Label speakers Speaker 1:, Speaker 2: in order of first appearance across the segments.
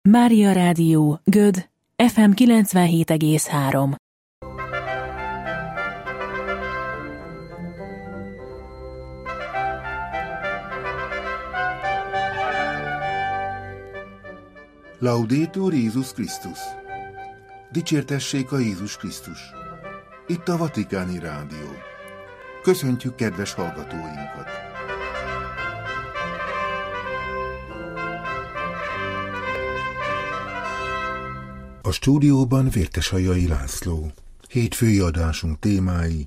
Speaker 1: Mária Rádió, Göd, FM 97,3.
Speaker 2: Laudetur Jézus Krisztus! Dicsértessék a Jézus Krisztus! Itt a Vatikáni Rádió. Köszöntjük kedves hallgatóinkat! A stúdióban Vértesajai László. Hétfői adásunk témái: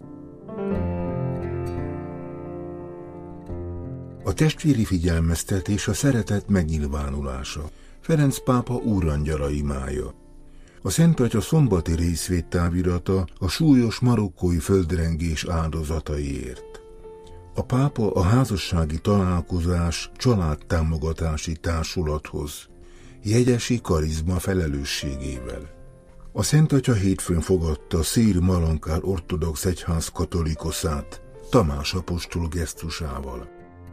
Speaker 2: a testvéri figyelmeztetés, a szeretet megnyilvánulása, Ferenc pápa úrangyala imája, a Szent Atya szombati részvédtávirata a súlyos marokkói földrengés áldozataiért, a pápa a házassági találkozás családtámogatási társulathoz, jegyesi karizma felelősségével. A Szent Atya hétfőn fogadta Szír Malankár ortodox egyház katolikuszát Tamás apostol gesztusával.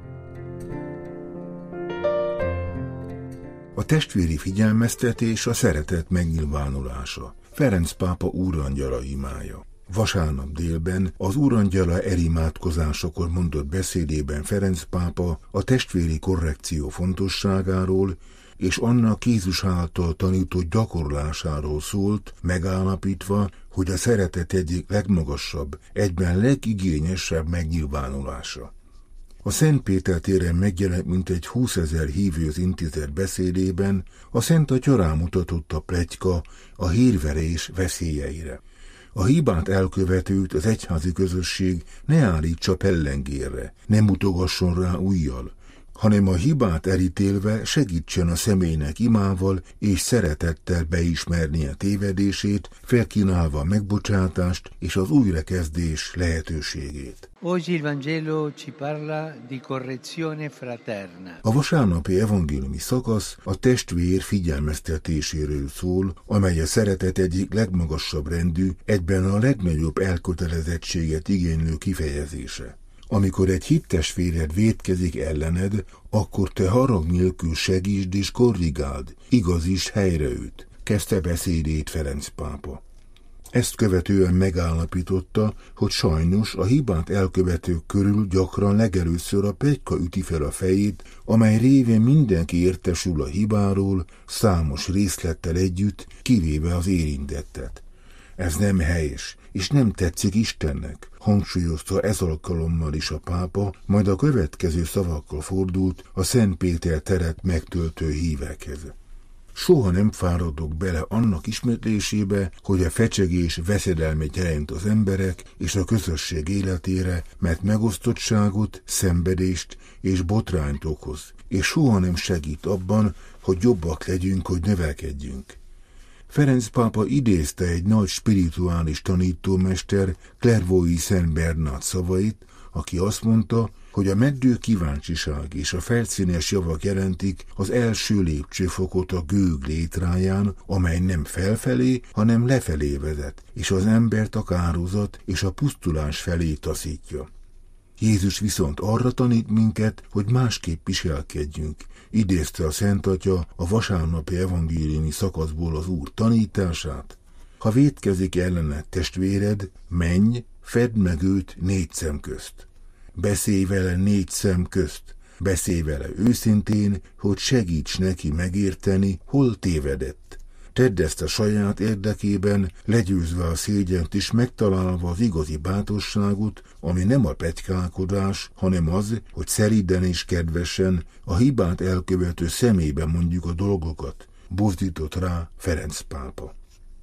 Speaker 2: A testvéri figyelmeztetés, a szeretet megnyilvánulása, Ferenc pápa úrangyala imája. Vasárnap délben az úrangyala elimádkozásakor mondott beszédében Ferenc pápa a testvéri korrekció fontosságáról és annak Jézus által tanított gyakorlásáról szólt, megállapítva, hogy a szeretet egyik legmagasabb, egyben legigényesebb megnyilvánulása. A Szent Péter téren megjelent mintegy 20 000 hívőz intézett beszédében a Szent Atya rámutatott a pletyka, a hírverés veszélyeire. A hibát elkövetőt az egyházi közösség ne állítsa pellengérre, ne mutogasson rá ujjal, hanem a hibát elítélve segítsen a személynek imával és szeretettel beismernie tévedését, felkínálva a megbocsátást és az újrakezdés lehetőségét.
Speaker 3: Oggi il Vangelo ci parla di correzione fraterna.
Speaker 2: A vasárnapi evangéliumi szakasz a testvér figyelmeztetéséről szól, amely a szeretet egyik legmagasabb rendű, egyben a legnagyobb elkötelezettséget igénylő kifejezése. Amikor egy hittestvéred vétkezik ellened, akkor te harag nélkül segítsd és korrigáld, igazítsd helyre őt, kezdte beszédét Ferenc pápa. Ezt követően megállapította, hogy sajnos a hibát elkövetők körül gyakran legelőször a pletyka üti fel a fejét, amely révén mindenki értesül a hibáról, számos részlettel együtt, kivéve az érintettet. Ez nem helyes, és nem tetszik Istennek, hangsúlyozta ez alkalommal is a pápa, majd a következő szavakkal fordult a Szent Péter teret megtöltő hívekhez. Soha nem fáradok bele annak ismétlésébe, hogy a fecsegés veszedelmet jelent az emberek és a közösség életére, mert megosztottságot, szenvedést és botrányt okoz, és soha nem segít abban, hogy jobbak legyünk, hogy növekedjünk. Ferenc pápa idézte egy nagy spirituális tanítómester, Clairvaux-i Szent Bernát szavait, aki azt mondta, hogy a meddő kíváncsiság és a felszínes javak jelentik az első lépcsőfokot a gőg létráján, amely nem felfelé, hanem lefelé vezet, és az embert a kárhozat és a pusztulás felé taszítja. Jézus viszont arra tanít minket, hogy másképp viselkedjünk, idézte a Szent Atya a vasárnapi evangéliumi szakaszból az Úr tanítását. Ha vétkezik ellened testvéred, menj, fedd meg őt 4 szem közt. Beszélj vele 4 szem közt. Beszélj vele őszintén, hogy segíts neki megérteni, hol tévedett. Tedd ezt a saját érdekében, legyőzve a szégyent és megtalálva az igazi bátorságot, ami nem a pletykálkodás, hanem az, hogy szelíden és kedvesen a hibát elkövető szemébe mondjuk a dolgokat, buzdított rá Ferenc pápa.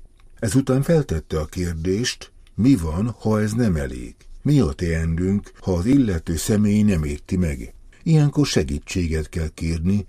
Speaker 2: Ezután feltette a kérdést, mi van, ha ez nem elég? Mi a teendőnk, ha az illető személy nem érti meg? Ilyenkor segítséget kell kérni,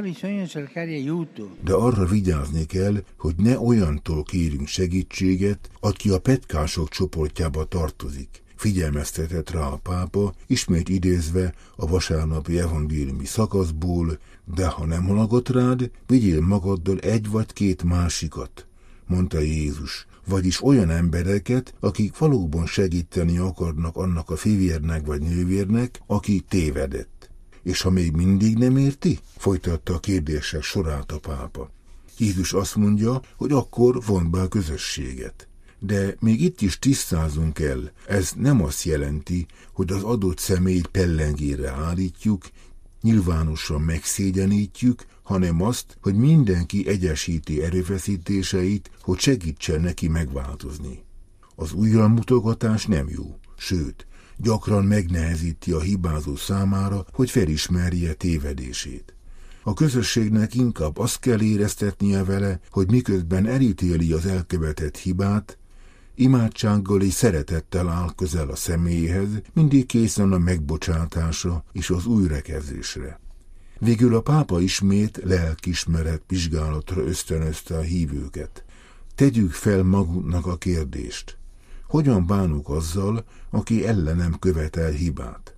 Speaker 2: de arra vigyázni kell, hogy ne olyantól kérünk segítséget, aki a pletykások csoportjába tartozik. Figyelmeztetett rá a pápa, ismét idézve a vasárnapi evangéliumi szakaszból, de ha nem hallgat rád, vigyél magaddal 1 vagy 2 másikat, mondta Jézus, vagyis olyan embereket, akik valóban segíteni akarnak annak a fivérnek vagy nővérnek, aki tévedett. És ha még mindig nem érti? Folytatta a kérdések sorát a pápa. Jézus azt mondja, hogy akkor vont be a közösséget. De még itt is tisztázunk kell, ez nem azt jelenti, hogy az adott személyt pellengérre állítjuk, nyilvánosan megszégyenítjük, hanem azt, hogy mindenki egyesíti erőfeszítéseit, hogy segítsen neki megváltozni. Az újramutogatás nem jó, sőt, gyakran megnehezíti a hibázó számára, hogy felismerje tévedését. A közösségnek inkább azt kell éreztetnie vele, hogy miközben elítéli az elkövetett hibát, imádsággal és szeretettel áll közel a személyhez, mindig készen a megbocsátásra és az újrakezdésre. Végül a pápa ismét lelkiismeret vizsgálatra ösztönözte a hívőket. Tegyük fel magunknak a kérdést. Hogyan bánok azzal, aki ellenem követel hibát?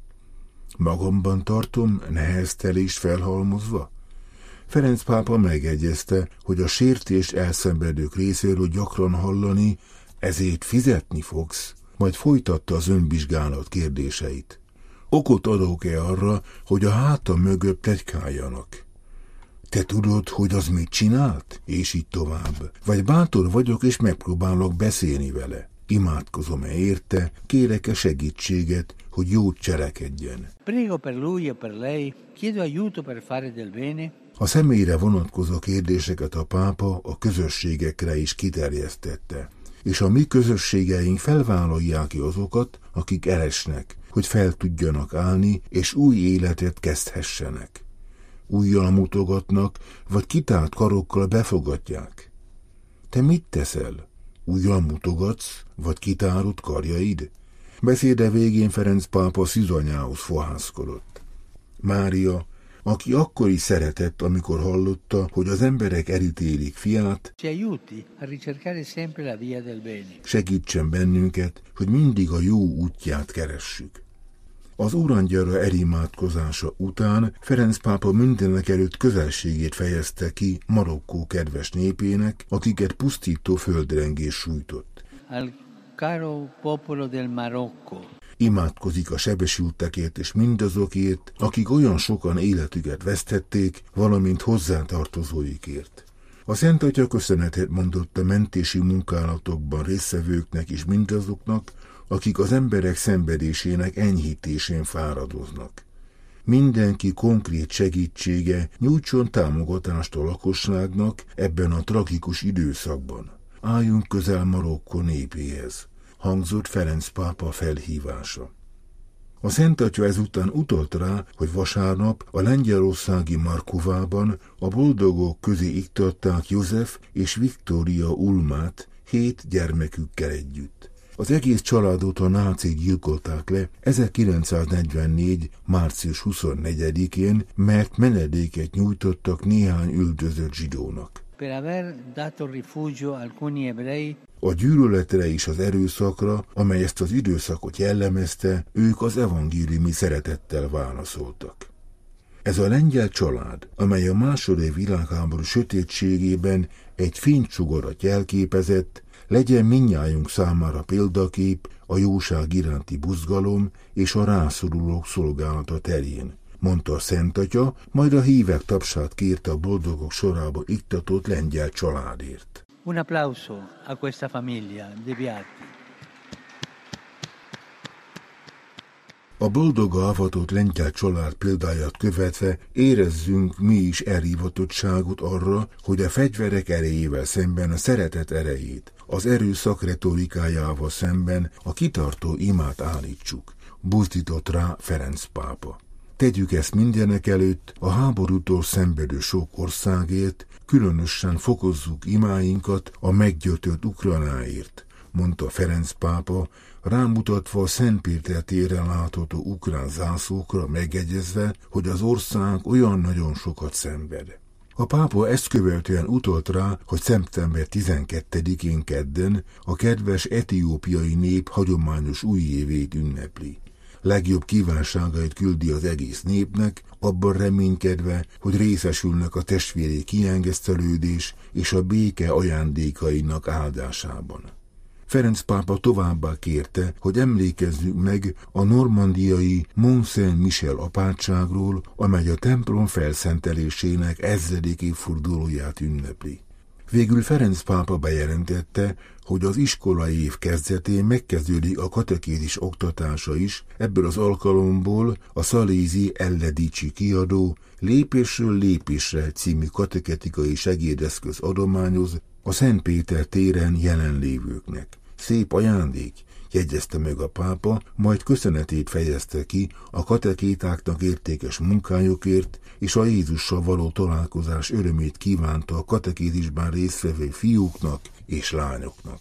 Speaker 2: Magamban tartom neheztelést felhalmozva? Ferenc pápa megegyezte, hogy a sértést elszenvedők részéről gyakran hallani, ezért fizetni fogsz, majd folytatta az önvizsgálat kérdéseit. Okot adok-e arra, hogy a hátam mögött pletykáljanak? Te tudod, hogy az mit csinált? És így tovább. Vagy bátor vagyok, és megpróbálok beszélni vele. Imádkozom-e érte, kérek-e segítséget, hogy jót cselekedjen.
Speaker 3: Prego per lui e per lei, chiedo aiuto per fare del bene.
Speaker 2: A személyre vonatkozó kérdéseket a pápa a közösségekre is kiterjesztette, és a mi közösségeink felvállalják ki azokat, akik elesnek, hogy fel tudjanak állni, és új életet kezdhessenek. Újjal mutogatnak, vagy kitárt karokkal befogadják. Te mit teszel? Újjal mutogatsz, vagy kitárod karjaid? Beszéde végén Ferenc pápa szűzanyához fohászkodott. Mária, aki akkor is szeretett, amikor hallotta, hogy az emberek elítélik fiát, segítsen bennünket, hogy mindig a jó útját keressük. Az Úrangyalra elimádkozása után Ferenc pápa mindenekelőtt közelségét fejezte ki Marokkó kedves népének, akiket pusztító földrengés sújtott.
Speaker 3: Al caro popolo del Marocco.
Speaker 2: Imádkozik a sebesültekért és mindazokért, akik olyan sokan életüket vesztették, valamint hozzátartozóikért. A Szent Atya köszönetet mondott a mentési munkálatokban résztvevőknek és mindazoknak, akik az emberek szenvedésének enyhítésén fáradoznak. Mindenki konkrét segítsége nyújtson támogatást a lakosságnak ebben a tragikus időszakban. Álljunk közel Marokkó népéhez, hangzott Ferenc pápa felhívása. A Szent Atya ezután utalt rá, hogy vasárnap a lengyelországi Markovában a boldogok közé iktatták József és Viktória Ulmát 7 gyermekükkel együtt. Az egész családot a nácik gyilkolták le 1944. március 24-én, mert menedéket nyújtottak néhány üldözött zsidónak. A gyűlöletre és az erőszakra, amely ezt az időszakot jellemezte, ők az evangéliumi szeretettel válaszoltak. Ez a lengyel család, amely a második világháború sötétségében egy fénysugarat jelképezett, legyen mindnyájunk számára példakép a jóság iránti buzgalom és a rászorulók szolgálata terén, mondta a Szent Atya, majd a hívek tapsát kérte a boldogok sorába iktatott lengyel családért.
Speaker 3: Un applauso a questa famiglia de beati.
Speaker 2: A boldogga avatott lengyel család példáját követve érezzünk mi is elhivatottságot arra, hogy a fegyverek erejével szemben a szeretet erejét, az erőszak retorikájával szemben a kitartó imát állítsuk, buzdított rá Ferenc pápa. Tegyük ezt mindenek előtt a háborútól szenvedő sok országért, különösen fokozzuk imáinkat a meggyötört Ukrajnáért, mondta Ferenc pápa, rámutatva a Szent Péter téren látható ukrán zászlókra megegyezve, hogy az ország olyan nagyon sokat szenved. A pápa ezt követően utalt rá, hogy szeptember 12-én kedden a kedves etiópiai nép hagyományos újévét ünnepli. Legjobb kívánságait küldi az egész népnek, abban reménykedve, hogy részesülnek a testvéri kiengesztelődés és a béke ajándékainak áldásában. Ferenc pápa továbbá kérte, hogy emlékezzünk meg a normandiai Mont-Saint-Michel apátságról, amely a templom felszentelésének 1000. évfordulóját ünnepli. Végül Ferenc pápa bejelentette, hogy az iskolai év kezdetén megkezdődik a katekézis oktatása is, ebből az alkalomból a szalézi Elledici kiadó Lépésről lépésre című kateketikai segédeszköz adományoz a Szent Péter téren jelenlévőknek. Szép ajándék, jegyezte meg a pápa, majd köszönetét fejezte ki a katekétáknak értékes munkájukért, és a Jézussal való találkozás örömét kívánta a katekézisben résztvevő fiúknak és lányoknak.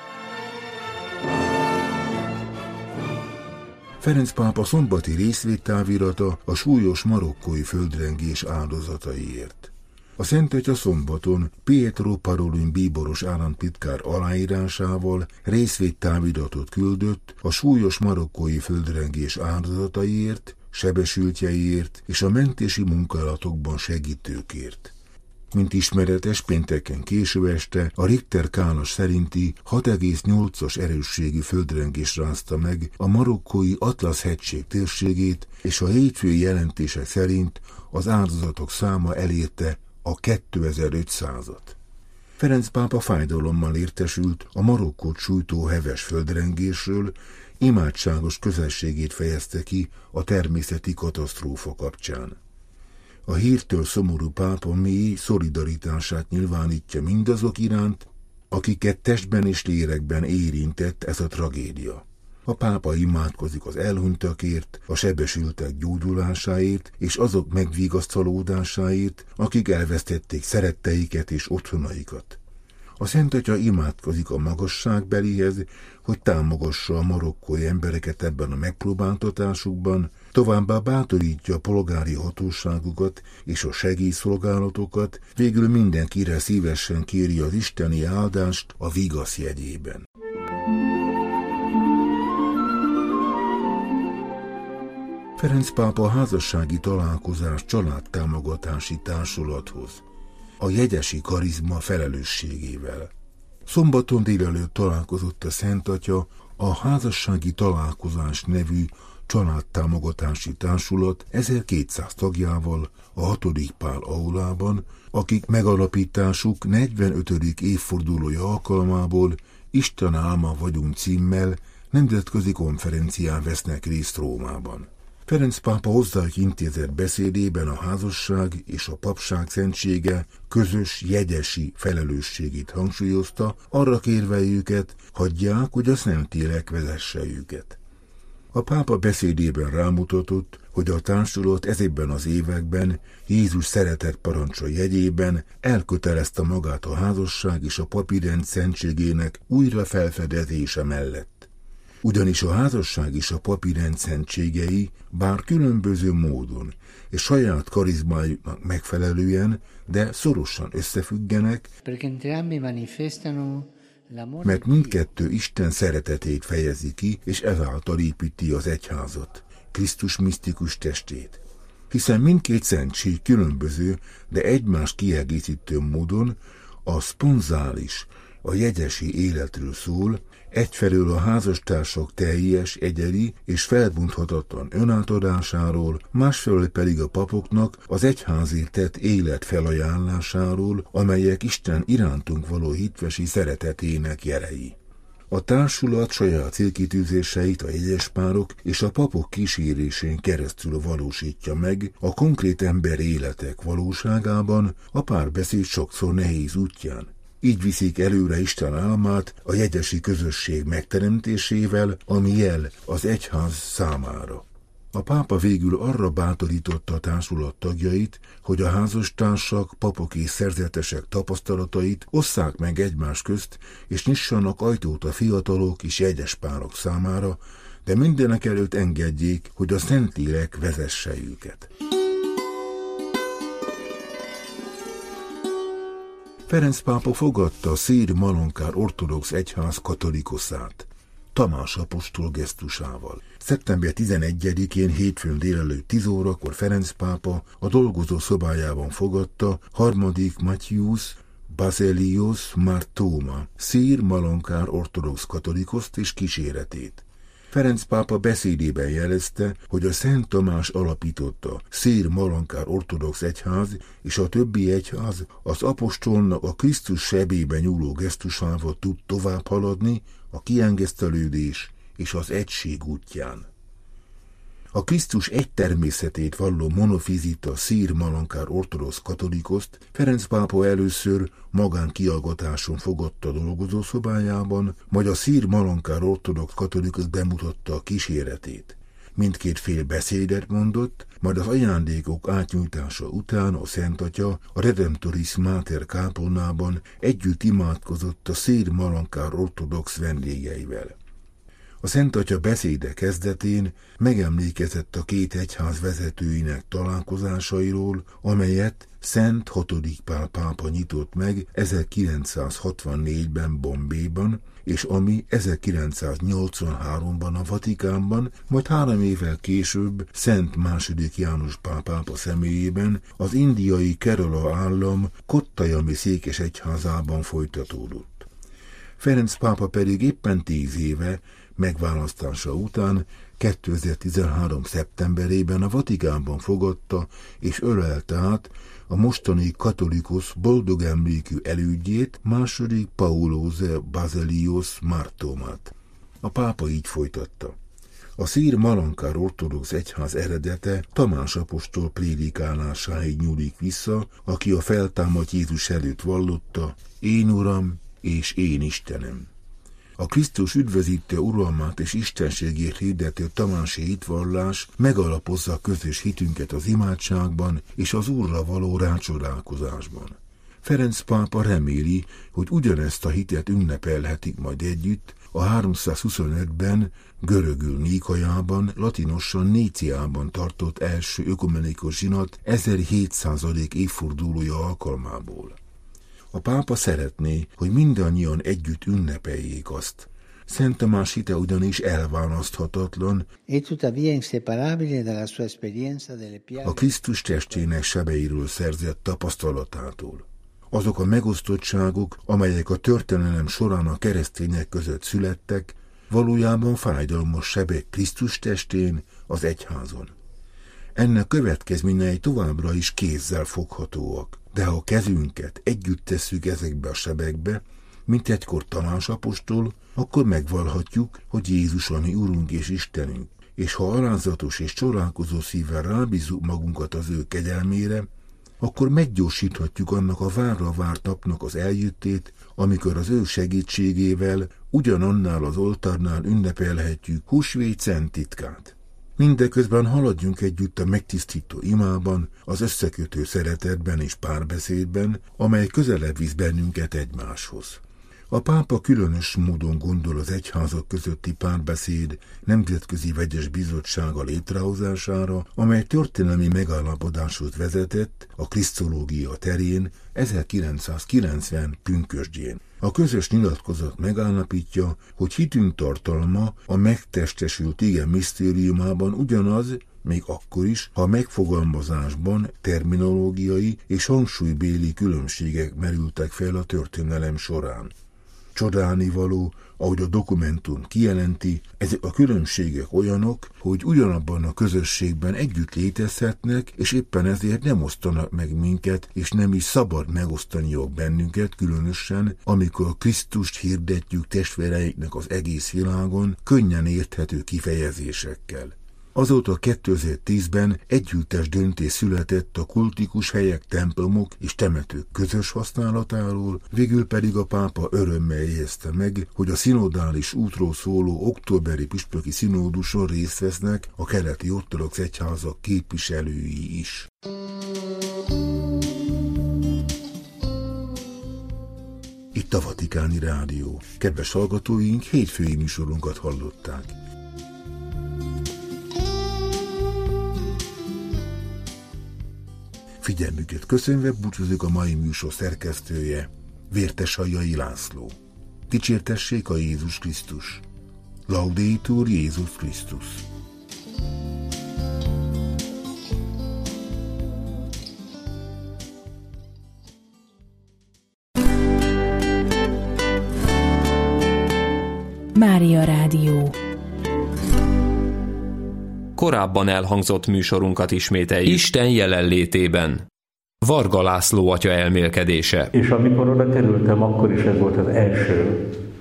Speaker 2: Ferenc pápa szombati részvédtávirata a súlyos marokkói földrengés áldozataiért. A Szentatya szombaton Pietro Parolin bíboros államtitkár aláírásával részvédtáviratot küldött a súlyos marokkói földrengés áldozataiért, sebesültjeiért és a mentési munkálatokban segítőkért. Mint ismeretes, pénteken késő este a Richter skála szerinti 6,8-as erősségű földrengés rázta meg a marokkói Atlasz-hegység térségét, és a hétfői jelentések szerint az áldozatok száma elérte a 2500-at. Ferenc pápa fájdalommal értesült a Marokkót sújtó heves földrengésről, imádságos közelségét fejezte ki a természeti katasztrófa kapcsán. A hírtől szomorú pápa mély szolidaritását nyilvánítja mindazok iránt, akiket testben és lélekben érintett ez a tragédia. A pápa imádkozik az elhunytakért, a sebesültek gyógyulásáért és azok megvigasztalódásáért, akik elvesztették szeretteiket és otthonaikat. A Szentatya imádkozik a magasságbelihez, hogy támogassa a marokkói embereket ebben a megpróbáltatásukban, továbbá bátorítja a polgári hatóságokat és a segélyszolgálatokat, végül mindenkire szívesen kéri az isteni áldást a vigasz jegyében. Ferenc pápa a házassági találkozás családtámogatási társulathoz, a jegyesi karizma felelősségével. Szombaton délelőtt találkozott a Szentatya a házassági találkozás nevű családtámogatási társulat 1200 tagjával a 6. Pál aulában, akik megalapításuk 45. évfordulója alkalmából Isten álma vagyunk címmel nemzetközi konferencián vesznek részt Rómában. Ferenc pápa hozzájuk intézett beszédében a házasság és a papság szentsége közös jegyesi felelősségét hangsúlyozta, arra kérve őket, hagyják, hogy a Szentlélek vezesse őket. A pápa beszédében rámutatott, hogy a társulat ezekben az években Jézus szeretett parancsa jegyében elkötelezte magát a házasság és a papi rend szentségének újra felfedezése mellett. Ugyanis a házasság és a papi rend szentségei, bár különböző módon és saját karizmájuknak megfelelően, de szorosan összefüggenek, mert mindkettő Isten szeretetét fejezi ki, és ezáltal építi az egyházat, Krisztus misztikus testét. Hiszen mindkét szentség különböző, de egymást kiegészítő módon a szponzális, a jegyesi életről szól, egyfelől a házastársak teljes, egyedi és felbonthatatlan önátadásáról, másfelől pedig a papoknak az egyházért tett élet felajánlásáról, amelyek Isten irántunk való hitvesi szeretetének jelei. A társulat saját célkitűzéseit a jegyespárok és a papok kísérésén keresztül valósítja meg a konkrét ember életek valóságában, a párbeszéd sokszor nehéz útján. Így viszik előre Isten álmát a jegyesi közösség megteremtésével, ami jel az egyház számára. A pápa végül arra bátorította a társulat tagjait, hogy a házastársak, papok és szerzetesek tapasztalatait osszák meg egymás közt, és nyissanak ajtót a fiatalok és jegyespárok számára, de mindenek előtt engedjék, hogy a Szentlélek vezesse őket. Ferenc pápa fogadta a Szír-Malankár ortodox egyház katolikuszát, Tamás apostol gesztusával. Szeptember 11-én hétfőn délelőtt 10 órakor Ferenc pápa a dolgozó szobájában fogadta 3. Matthius Baselios Martoma, Szír-Malankár ortodox katolikuszt és kíséretét. Ferenc pápa beszédében jelezte, hogy a Szent Tamás alapította Szér-Malankár ortodox egyház és a többi egyház az apostolnak a Krisztus sebébe nyúló gesztusával tud tovább haladni a kiengesztelődés és az egység útján. A Krisztus egy természetét valló monofizita Szér-Malankár ortodox katolikoszt Ferenc pápa először magánkiallgatáson fogadta dolgozószobájában, majd a Szér-Malankár ortodox katolikus bemutatta a kíséretét. Mindkét fél beszédet mondott, majd az ajándékok átnyújtása után a Szent Atya a Redemptoris Mater kápolnában együtt imádkozott a Szér-Malankár ortodox vendégeivel. A Szent Atya beszéde kezdetén megemlékezett a két egyház vezetőinek találkozásairól, amelyet Szent VI. Pál pápa nyitott meg 1964-ben Bombayban, és ami 1983-ban a Vatikánban, majd 3 évvel később Szent II. János Pál pápa személyében az indiai Kerala állam Kottayami székesegyházában folytatódott. Ferenc pápa pedig éppen 10 éve megválasztása után 2013. szeptemberében a Vatikánban fogadta és ölelte át a mostani katolikus boldog emlékű elődjét, II. Paulose Baselios Martomát. A pápa így folytatta. A Szér-Malankár ortodox egyház eredete Tamás apostol prédikálásáig nyúlik vissza, aki a feltámadt Jézus előtt vallotta: én Uram és én Istenem. A Krisztus üdvözítő uralmát és istenségét hirdető tamási hitvallás megalapozza a közös hitünket az imádságban és az Úrra való rácsodálkozásban. Ferenc pápa reméli, hogy ugyanezt a hitet ünnepelhetik majd együtt a 325-ben görögül Níkaiában, latinosan Níciában tartott első ökumenikus zsinat 1700. évfordulója alkalmából. A pápa szeretné, hogy mindannyian együtt ünnepeljék azt. Szent Tamás hite ugyanis elválaszthatatlan a Krisztus testének sebeiről szerzett tapasztalatától. Azok a megosztottságok, amelyek a történelem során a keresztények között születtek, valójában fájdalmas sebek Krisztus testén, az egyházon. Ennek következményei továbbra is kézzel foghatóak, de ha a kezünket együtt tesszük ezekbe a sebekbe, mint egykor Tamás apostol, akkor megvallhatjuk, hogy Jézus a mi Urunk és Istenünk, és ha alázatos és csodálkozó szívvel rábízzuk magunkat az ő kegyelmére, akkor meggyorsíthatjuk annak a várra várt napnak az eljöttét, amikor az ő segítségével ugyanannál az oltárnál ünnepelhetjük húsvét szent titkát. Mindeközben haladjunk együtt a megtisztító imában, az összekötő szeretetben és párbeszédben, amely közelebb visz bennünket egymáshoz. A pápa különös módon gondol az egyházak közötti párbeszéd nemzetközi vegyes bizottsága létrehozására, amely történelmi megállapodáshoz vezetett a krisztológia terén 1990 pünkösdjén. A közös nyilatkozat megállapítja, hogy hitünk tartalma a megtestesült ige misztériumában ugyanaz, még akkor is, ha megfogalmazásban terminológiai és hangsúlybéli különbségek merültek fel a történelem során. Csodálnivaló, ahogy a dokumentum kijelenti, ezek a különbségek olyanok, hogy ugyanabban a közösségben együtt létezhetnek, és éppen ezért nem osztanak meg minket, és nem is szabad megosztaniuk bennünket, különösen, amikor Krisztust hirdetjük testvéreinknek az egész világon, könnyen érthető kifejezésekkel. Azóta 2010-ben együttes döntés született a kultikus helyek, templomok és temetők közös használatáról, végül pedig a pápa örömmel jegyezte meg, hogy a szinodális útról szóló októberi püspöki szinóduson részt vesznek a keleti ortodox egyházak képviselői is. Itt a Vatikáni Rádió. Kedves hallgatóink, hétfői műsorunkat hallották. Figyelmüket köszönve búcsúzik a mai műsor szerkesztője, Vértesajjai László. Dicsértessék a Jézus Krisztus! Laudetur Jézus Krisztus!
Speaker 1: Mária Rádió.
Speaker 4: korábban elhangzott műsorunkat ismételjük. Isten jelenlétében. Varga László atya elmélkedése.
Speaker 5: És amikor oda kerültem, akkor is ez volt az első